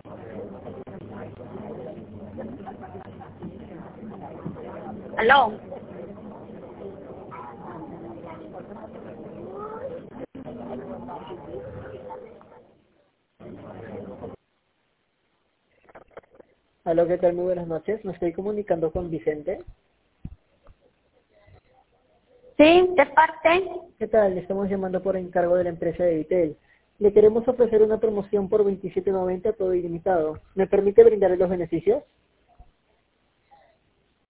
Aló. Aló, ¿qué tal? Muy buenas noches. Me estoy comunicando con Vicente. Sí, de parte. ¿Qué tal? Le estamos llamando por encargo de la empresa de Vitel. Le queremos ofrecer una promoción por 27.90 todo ilimitado. ¿Me permite brindarle los beneficios?